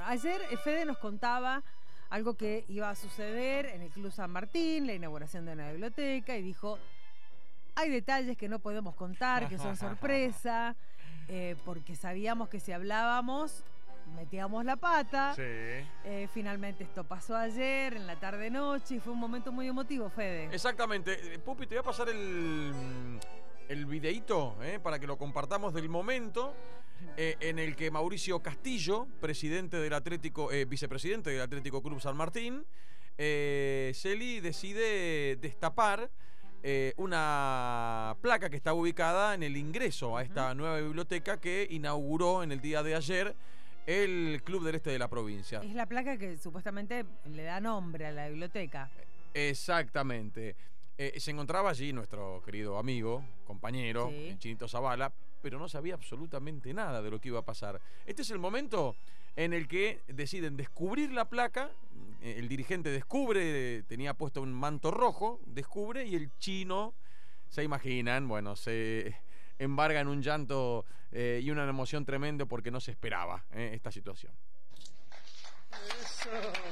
ayer Fede nos contaba algo que iba a suceder en el Club San Martín, la inauguración de una biblioteca, y dijo, hay detalles que no podemos contar, que son sorpresa, porque sabíamos que si hablábamos metíamos la pata. Sí. Finalmente esto pasó ayer, en la tarde-noche, y fue un momento muy emotivo, Fede. Exactamente. Pupi, te voy a pasar el videíto para que lo compartamos del momento en el que Mauricio Castillo, presidente del Atlético, vicepresidente del Atlético Club San Martín, Celi decide destapar una placa que está ubicada en el ingreso a esta nueva biblioteca que inauguró en el día de ayer el Club del Este de la provincia. Es la placa que supuestamente le da nombre a la biblioteca. Exactamente. Se encontraba allí nuestro querido amigo, compañero, Sí. el Chinito Zavala, pero no sabía absolutamente nada de lo que iba a pasar. Este es el momento en el que deciden descubrir la placa. El dirigente descubre, tenía puesto un manto rojo, descubre, y el chino, se imaginan, bueno, se embarga en un llanto y una emoción tremenda porque no se esperaba esta situación. Eso.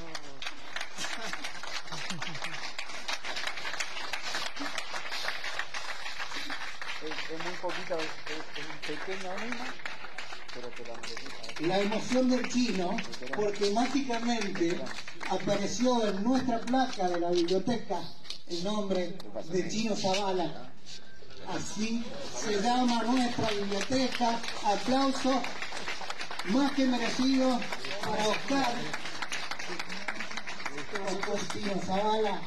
Es muy poquito, es un pequeño anima, pero te la mereces. La emoción del chino, porque mágicamente apareció en nuestra placa de la biblioteca el nombre de Chino Zavala. Así se llama nuestra biblioteca. Aplauso más que merecido para Oscar Chino Zavala.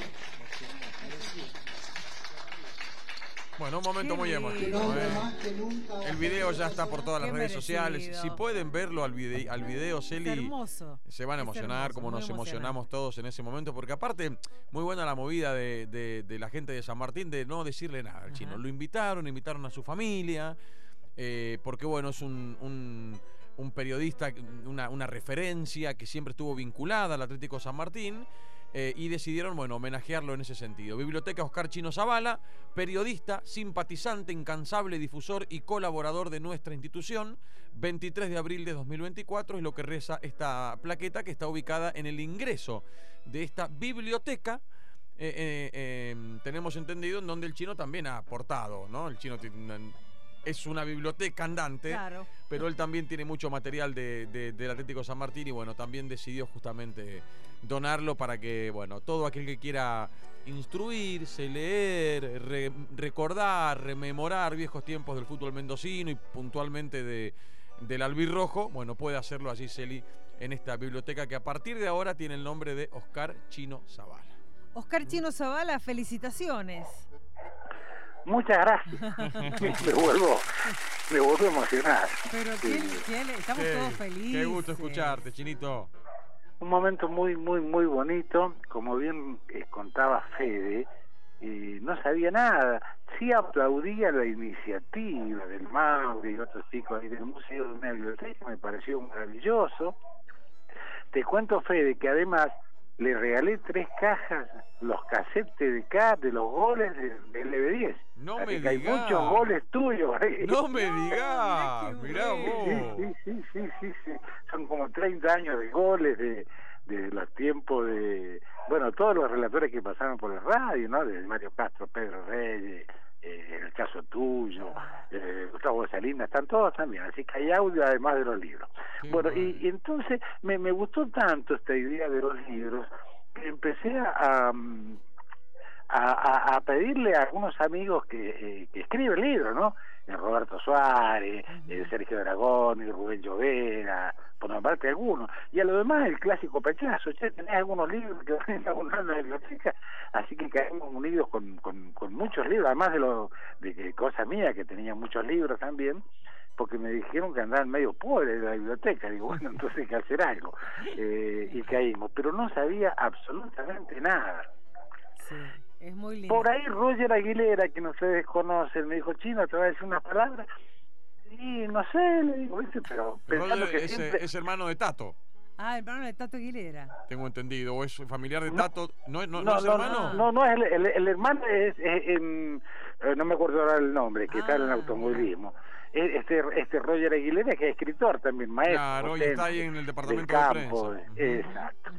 Bueno, un momento muy emotivo. El video ya está por todas las redes sociales. Si pueden verlo al video, Celi, hermoso. se van a emocionar hermoso, como muy nos emocionante. emocionamos todos en ese momento, porque aparte, muy buena la movida de la gente de San Martín de no decirle nada al chino. Lo invitaron a su familia, porque bueno, es un periodista, una referencia que siempre estuvo vinculada al Atlético San Martín. Y decidieron, bueno, homenajearlo en ese sentido. Biblioteca Oscar Chino Zavala, periodista, simpatizante, incansable difusor y colaborador de nuestra institución. 23 de abril de 2024 es lo que reza esta plaqueta que está ubicada en el ingreso de esta biblioteca. Tenemos entendido en donde el chino también ha aportado, ¿no? El chino es una biblioteca andante, Claro. pero él también tiene mucho material del Atlético San Martín y bueno, también decidió justamente donarlo para que, bueno, todo aquel que quiera instruirse, leer, recordar, rememorar viejos tiempos del fútbol mendocino y puntualmente del albirrojo, bueno, puede hacerlo allí, Celi, en esta biblioteca que a partir de ahora tiene el nombre de Oscar Chino Zavala. Oscar Chino Zavala, felicitaciones. Muchas gracias. me vuelvo a emocionar. Pero estamos todos felices. Qué gusto escucharte, Chinito. Un momento muy, muy, muy bonito. Como bien contaba Fede, no sabía nada. Sí aplaudía la iniciativa del Mauri y otros chicos ahí del museo de una biblioteca. Me pareció maravilloso. Te cuento, Fede, que además le regalé 3 cajas, los cassettes de los goles del LB10. No Así me que hay digas. muchos goles tuyos ahí. No me digas, mirá vos. Sí. Son como 30 años de goles de los tiempos de, bueno, todos los relatores que pasaron por la radio, ¿no? De Mario Castro, Pedro Reyes, el caso tuyo, Gustavo Salinas, están todos también, así que hay audio además de los libros. Qué Bueno, bueno. y entonces me gustó tanto esta idea de los libros que empecé a pedirle a algunos amigos que escriben libros, ¿no? Roberto Suárez, Sergio Dragón, y Rubén Llovera, por nombrarte algunos. Y a lo demás, el clásico Pechazo. Che, tenés algunos libros que van inaugurando en la biblioteca, así que caemos unidos con muchos libros, además de cosa mía, que tenía muchos libros también, porque me dijeron que andaban medio pobres de la biblioteca. Digo, bueno, entonces hay que hacer algo. Y caímos, pero no sabía absolutamente nada. Sí, es muy lindo. Por ahí Roger Aguilera, que no se desconoce, me dijo, Chino, te va a decir unas palabras. Y no sé, le digo, ¿viste? Pero pensando Roger que siempre... es hermano de Tato, Ah, hermano de Tato Aguilera. tengo entendido, o es familiar de No. Tato. ¿No es hermano? No, es el hermano es no me acuerdo ahora el nombre, que está en el automovilismo. este Roger Aguilera, que es escritor también, maestro. Claro, y está ahí en el departamento del de campo, prensa. Exacto.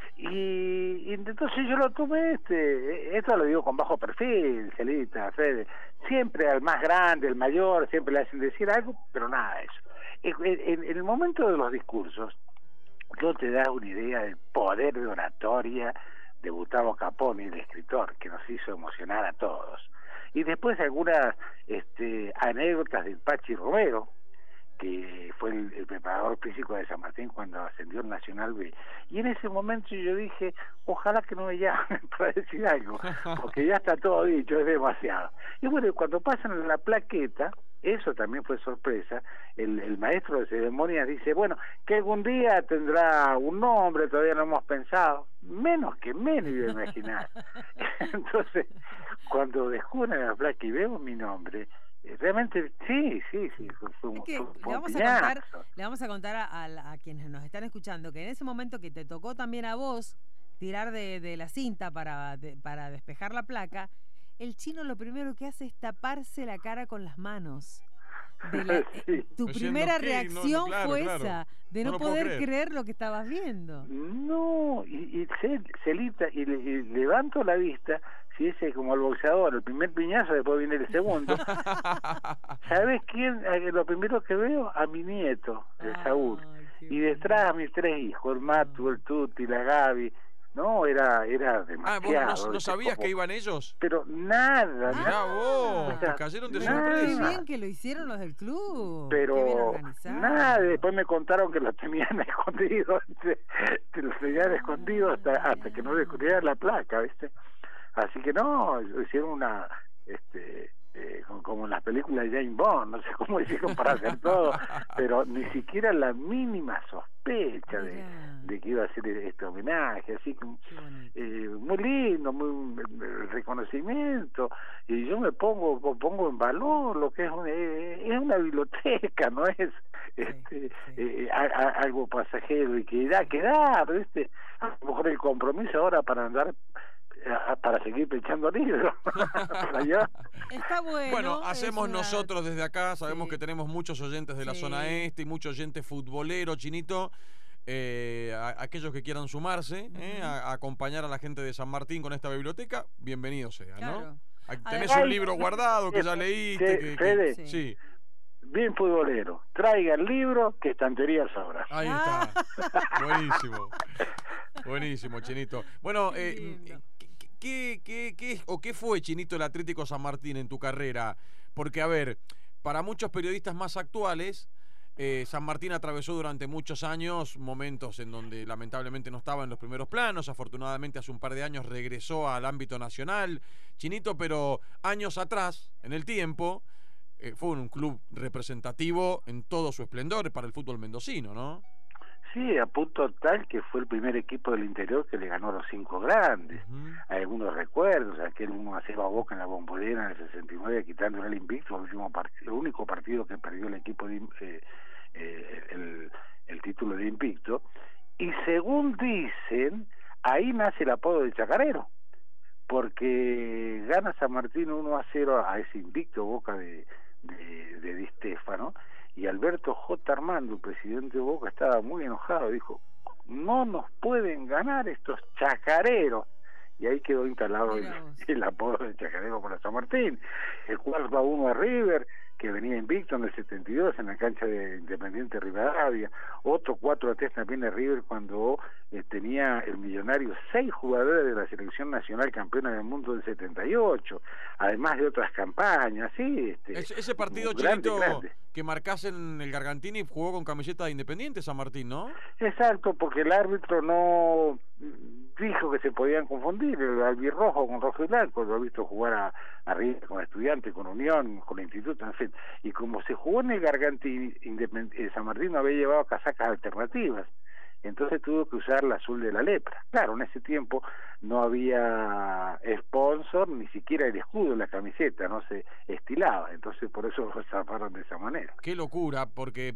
Y entonces yo lo tomé, esto lo digo con bajo perfil, Celita, Fede, siempre al más grande, el mayor, siempre le hacen decir algo, pero nada de eso. En el momento de los discursos, no te das una idea del poder de oratoria de Gustavo Caponi, el escritor, que nos hizo emocionar a todos. Y después algunas anécdotas del Pachi Romero, que fue el preparador físico de San Martín cuando ascendió al Nacional B. Y en ese momento yo dije, ojalá que no me llamen para decir algo, porque ya está todo dicho, es demasiado. Y bueno, cuando pasan la plaqueta, eso también fue sorpresa, el maestro de ceremonias dice, bueno, que algún día tendrá un nombre, todavía no hemos pensado, menos iba a imaginar. Entonces, cuando descubren la placa y veo mi nombre, realmente sí, fue un le vamos a contar a quienes nos están escuchando que en ese momento que te tocó también a vos tirar de la cinta para despejar la placa, el chino lo primero que hace es taparse la cara con las manos. Sí. Tu primera reacción fue esa, de no poder creer lo que estabas viendo. No, Celita, y levanto la vista, si ese como el boxeador, el primer piñazo, después viene el segundo. ¿Sabes quién? Lo primero que veo, a mi nieto, el Saúl, y detrás a mis 3 hijos, el Matu, el Tuti, la Gaby. No, era demasiado. ¿Vos no sabías que iban ellos? Pero nada. Mirá vos, te cayeron de sorpresa. Qué bien que lo hicieron los del club. Pero nada, después me contaron que los tenían escondidos, los tenían escondidos hasta que no descubrieran la placa, ¿viste? Así que no, hicieron una... como en las películas de James Bond, no sé cómo hicieron para hacer todo, pero ni siquiera la mínima sospecha de que iba a ser este homenaje, así que muy lindo, muy reconocimiento, y yo me pongo en valor lo que es una biblioteca, no es algo pasajero y que da, ¿viste? A lo mejor el compromiso ahora para andar para seguir pechando libros. Está bueno, hacemos nosotros desde acá, sabemos que tenemos muchos oyentes de la zona este y muchos oyentes futboleros, Chinito, aquellos que quieran sumarse, a acompañar a la gente de San Martín con esta biblioteca, bienvenido sea, ¿no? Tenés un libro guardado que ya leíste. Fede, sí. Bien futbolero, traiga el libro que estantería sobra. Ahí está. Buenísimo, Chinito. Bueno, ¿qué fue, Chinito, el Atlético San Martín en tu carrera? Porque, a ver, para muchos periodistas más actuales, San Martín atravesó durante muchos años momentos en donde lamentablemente no estaba en los primeros planos. Afortunadamente hace un par de años regresó al ámbito nacional, Chinito, pero años atrás, en el tiempo, fue un club representativo en todo su esplendor para el fútbol mendocino, ¿no? Sí, a punto tal que fue el primer equipo del interior que le ganó a los 5 grandes. Hay algunos recuerdos, aquel 1-0 a Boca en la Bombonera en el 69, quitándole el invicto, el único partido que perdió el equipo el título de invicto. Y según dicen, ahí nace el apodo de Chacarero, porque gana San Martín 1-0 a ese invicto Boca de Di Stéfano, y Alberto J. Armando, el presidente de Boca, estaba muy enojado, dijo, no nos pueden ganar estos chacareros, y ahí quedó instalado el apodo de Chacarero para San Martín. El 4-1 a River, que venía invicto en el 72 en la cancha de Independiente Rivadavia. Otro 4-3 también de River cuando tenía el Millonario 6 jugadores de la selección nacional campeona del mundo del 78, además de otras campañas. Sí, ese partido, Chinito, que marcás en el Gargantini, jugó con camiseta de Independiente San Martín, ¿no? Exacto, porque el árbitro no dijo que se podían confundir el albirrojo con rojo y blanco. Lo he visto jugar a River con Estudiantes, con Unión, con el Instituto, en fin. Y como se jugó en el Gargantini, San Martín no había llevado casacas alternativas, entonces tuvo que usar la azul de la lepra. Claro, en ese tiempo no había sponsor, ni siquiera el escudo de la camiseta, no se estilaba, entonces por eso lo zafaron de esa manera. Qué locura, porque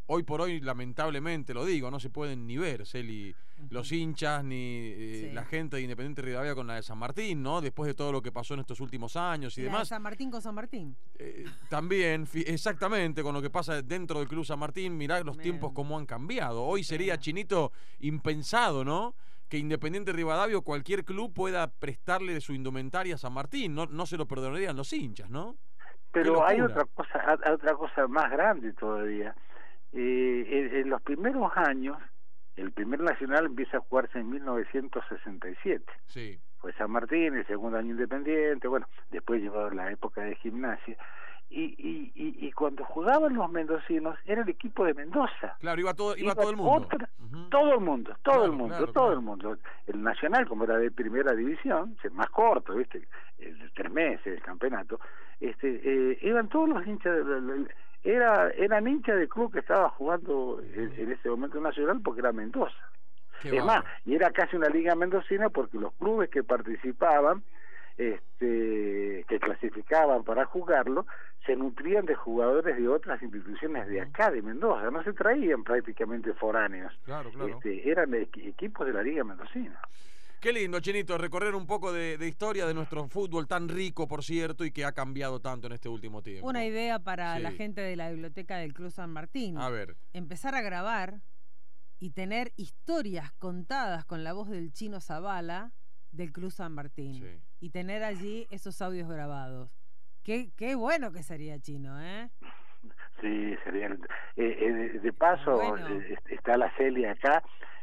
hoy por hoy, lamentablemente, lo digo, no se pueden ni ver, Celi, los hinchas ni Sí. la gente de Independiente Rivadavia con la de San Martín, ¿no? Después de todo lo que pasó en estos últimos años y La de demás. San Martín con San Martín. También, exactamente, con lo que pasa dentro del Club San Martín, mirá los Bien. tiempos cómo han cambiado. Hoy sería, pena. Chinito, impensado, ¿no? Que Independiente Rivadavia o cualquier club pueda prestarle su indumentaria a San Martín. No se lo perdonarían los hinchas, ¿no? Pero hay locura. otra cosa más grande todavía. En los primeros años, el primer nacional empieza a jugarse en 1967. Sí. Fue San Martín, el segundo año Independiente, bueno, después llegó la época de Gimnasia. Y cuando jugaban los mendocinos, era el equipo de Mendoza. Claro, iba todo el mundo. Todo el mundo, Claro, todo claro. el mundo. El Nacional, como era de primera división, más corto, ¿viste? De 3 meses el campeonato, iban todos los hinchas, eran hinchas del club que estaba jugando en ese momento Nacional porque era Mendoza. Qué Es más, bárbaro. y era casi una liga mendocina porque los clubes que participaban, que clasificaban para jugarlo, se nutrían de jugadores de otras instituciones de acá, de Mendoza, no se traían prácticamente foráneos. Claro, claro. Eran equipos de la liga mendocina. Qué lindo, Chinito, recorrer un poco de historia de nuestro fútbol tan rico, por cierto, y que ha cambiado tanto en este último tiempo. Una idea para Sí. la gente de la biblioteca del Club San Martín. A ver. Empezar a grabar y tener historias contadas con la voz del Chino Zavala del Club San Martín. Sí. Y tener allí esos audios grabados. Qué bueno que sería, Chino, ¿eh? Sí, sería. De paso, Bueno. está la Celia acá,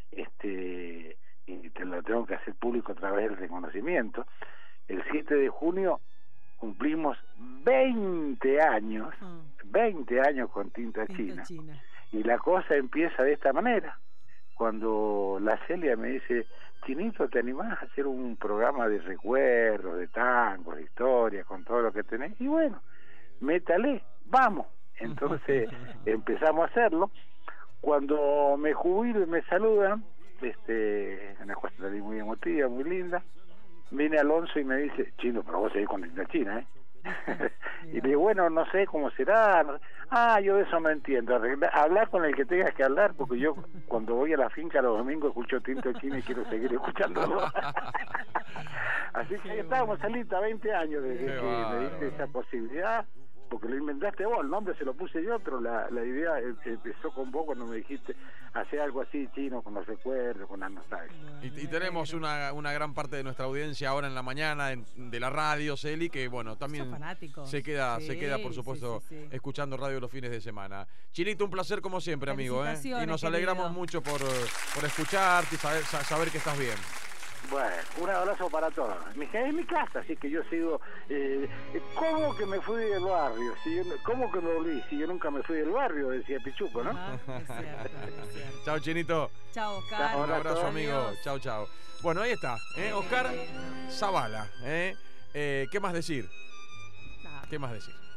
y te lo tengo que hacer público a través del reconocimiento. El 7 de junio cumplimos 20 años, 20 años con Tinta Tinta China. China. Y la cosa empieza de esta manera. Cuando la Celia me dice, Chinito, ¿te animás a hacer un programa de recuerdos, de tangos, de historias, con todo lo que tenés? Y bueno, métale, vamos. Entonces empezamos a hacerlo. Cuando me jubilo y me saludan, una cosa también muy emotiva, muy linda, viene Alonso y me dice, Chino, pero vos seguís con Tinta China, ¿eh? Y le digo, bueno, no sé cómo será. Yo de eso no entiendo. Hablar con el que tengas que hablar, porque yo cuando voy a la finca los domingos escucho Tinto Chino y quiero seguir escuchándolo. Así que ahí estábamos, Salita, 20 años desde que me diste esa posibilidad, porque lo inventaste vos, el nombre se lo puse yo, pero la idea empezó con vos cuando me dijiste hacer algo así, Chino, con los recuerdos, con la nostalgia. Y tenemos una gran parte de nuestra audiencia ahora en la mañana de la radio, Celi, que bueno, también se queda, por supuesto, sí. escuchando radio los fines de semana. Chinito, un placer como siempre, amigo, ¿eh? Y Felicitaciones, nos alegramos querido. mucho por escucharte y saber que estás bien. Bueno, un abrazo para todos. Es mi casa, así que yo sigo. ¿Cómo que me fui del barrio? ¿Cómo que me volví? Si yo nunca me fui del barrio, decía Pichuco, ¿no? Ajá, es cierto, es cierto. Chao, Chinito. Chao, Oscar. Un abrazo, amigo. Adiós. Chao, chao. Bueno, ahí está, Oscar Zavala. ¿Qué más decir? Nada. ¿Qué más decir?